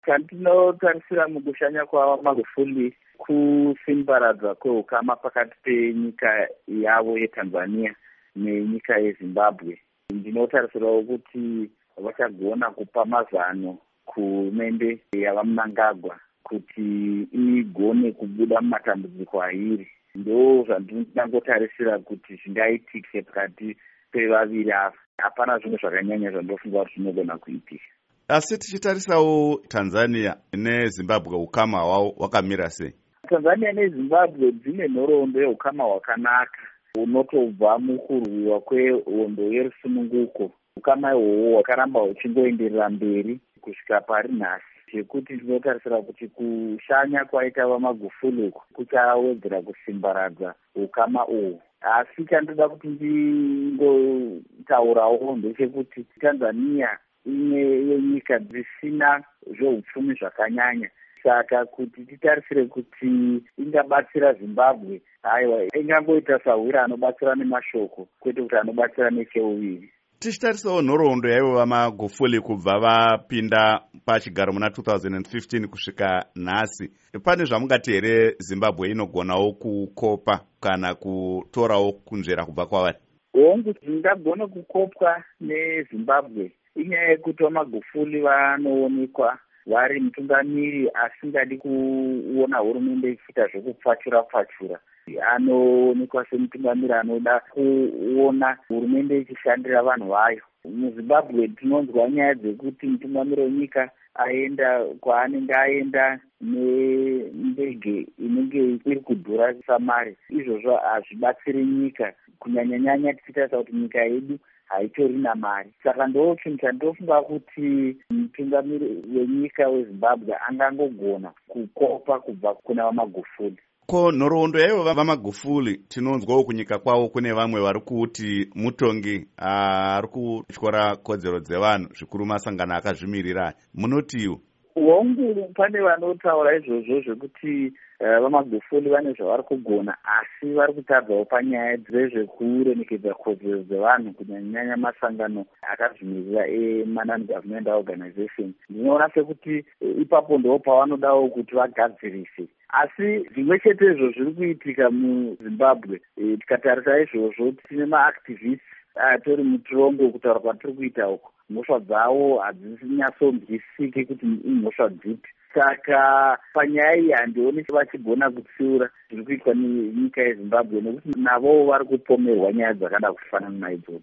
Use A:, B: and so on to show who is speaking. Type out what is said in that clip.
A: Chandinotarisira mukushanya kwaMagufuli kusimbaradza kweukama pakati penyika yavo yeTanzania nenyika yeZimbabwe. Ndinotarisirawo kuti vachagona kupa mazano kuhurumende yavaMnangagwa kuti igone kubuda mumatambudziko airi. Ndo zvandingangotarisira kuti zvingaitike pakati pevaviri ava. Hapana zvimwe zvakanyanya zvandofunga kuti zvinogona kuitika.
B: Asi tichitarisawo Tanzania neZimbabwe, ukama hwavo hwakamira sei?
A: Tanzania neZimbabwe dzine nhoroondo yeukama hwakanaka unotobva mukurwiwa kwehondo yerusununguko. Ukama ihwohwo hwakaramba huchingoenderera mberi kusvika pari nhasi, zvekuti ndinotarisira kuti kushanya kwaita vaMagufuli kuchawedzera kusimbaradza ukama uhwu. Asi chandoda kuti ndingotaurawo ndechekuti Tanzania imwe yenyika dzisina zveupfumi zvakanyanya, saka kuti titarisire kuti ingabatsira Zimbabwe, haiwa, ingangoita sahwira anobatsira nemashoko kwete kuti anobatsira necheuviri.
B: Tichitarisawo nhoroondo yaivo vaMagufuli kubva vapinda pachigaro muna 2015 kusvika nhasi, pane zvamungati here Zimbabwe inogonawo kukopa kana kutorawo kunzvera kubva kwavari?
A: Hongu, zvingagona kukopwa neZimbabwe inyaya yekuti vaMagufuli vanoonekwa vari mutungamiri asingadi kuona hurumende ichiita zvekupfachura. Anoonekwa semutungamiri anoda kuona hurumende ichishandira vanhu vayo. MuZimbabwe tinonzwa nyaya dzekuti mutungamiri wenyika aenda kwaanenge aenda nendege inenge iri kudhura samari. Izvozvo hazvibatsiri nyika, kunyanya-nyanya tichitarisa kuti nyika yedu haitori namari. Saka ndo chinhu chandofunga kuti mutungamiri wenyika weZimbabwe angangogona kukopa kubva kuna vaMagufuli.
B: Ko nhoroondo yaivo vaMagufuli tinonzwawo kunyika kwavo kune vamwe vari kuti mutongi ari kutyora kodzero dzevanhu, zvikuru masangano akazvimirira. Munotiwo?
A: Hongu, pane vanotaura izvozvo zvekuti vaMagufuli vane zvavari kugona, asi vari kutadzawo panyaya dzezvekuremekedza kodzero dzevanhu, kunyanya masangano akazvimirira Non-Government Organization. Ndinoona sekuti ipapo ndo pavanodawo kuti vagadzirise. Asi zvimwe chetezvo zviri kuitika muZimbabwe, tikatarisa izvozvo tine maactivists atori mutorongo kutaura kwatiri kuita uko. Mhosva dzavo hadzisinyatsombisiki kuti imhosva dzipi. Saka panyaya iyi handioni vachigona kutsiura zviri kuitwa nenyika yeZimbabwe, nekuti navo vari kupomerwa nyaya dzakada kufanana naidzodzo.